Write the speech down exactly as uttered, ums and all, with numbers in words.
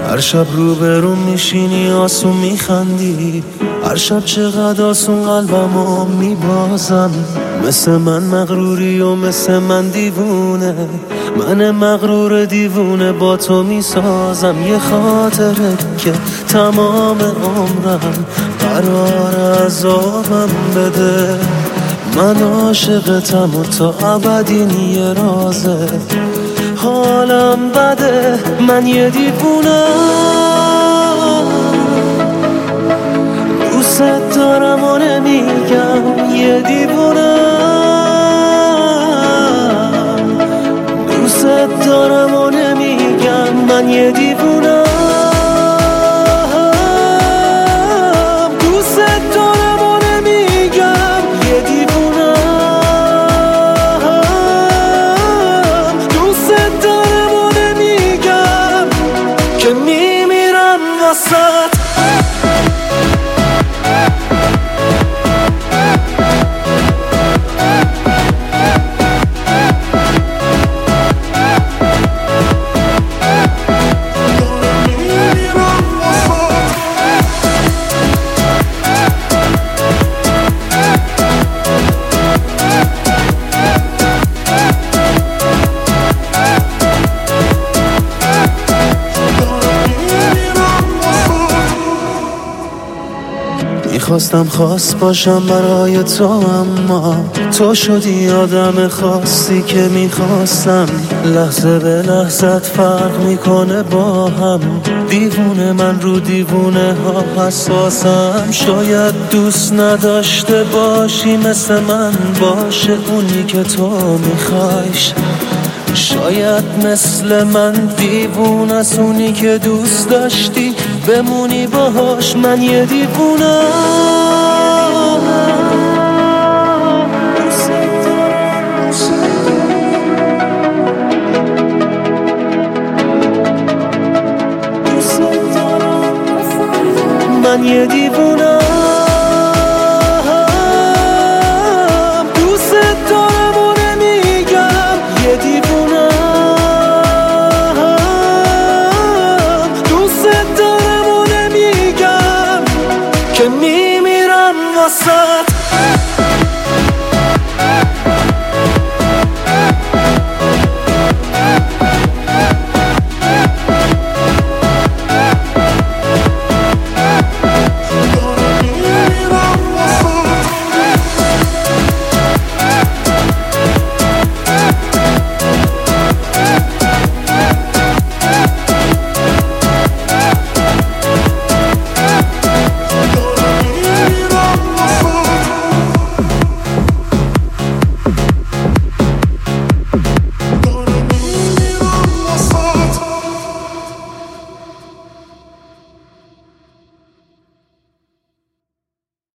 هر شب روبرون میشینی آسون میخندی، هر شب چقدر آسون قلبمو میبازم. مثل من مغروری و مثل من دیوونه، من مغرور دیوونه با تو میسازم. یه خاطره که تمام عمرم قرار عذابم بده. من عاشقتم و تا ابدین یه رازه، حالم بده، من یه دیوونم. دوست دارم و نمیگم، یه دیوونم. دوست دارم و نمیگم، من یه دیوونم. دوست دارم و نمیگم، یه دیوونم. دوست دارم و نمیگم که میمیرم واسه میخواستم خاص باشم برای تو، اما تو شدی آدم خاصی که میخواستم. لحظه به لحظت فرق میکنه با هم، دیوونه من رو دیوونه ها حساسم. شاید دوست نداشته باشی مثل من باشه اونی که تو میخوایش، شاید مثل من دیوونه است اونی که دوست داشتی بمونی باهاش. من یه دیوونم.